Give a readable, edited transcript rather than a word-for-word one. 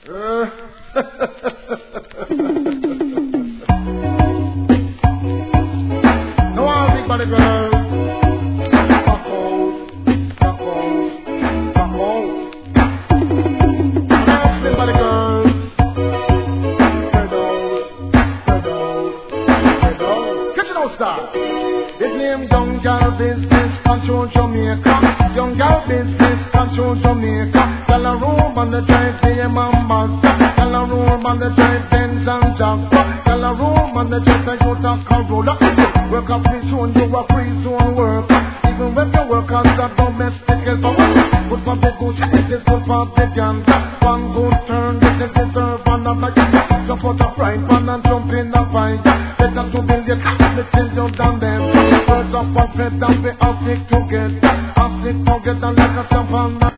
No, I'll big body girl. Back out, back out, back out. Now, big body girl. Spread out, spread out. Get your nose start. His name Young Gal Business Control Jamaica. Young Gal Business Control Jamaica. Tell a room on the drive, name and master. Tell a room on the drive, Benz and Jaguar. Tell a room on the drive, Toyota Corolla. Work up free zone, you a free zone worker. Even when you work as a domestic helper. Good for the goose, it is good for the ganja. One good turn, it is deserve another. Support a pride.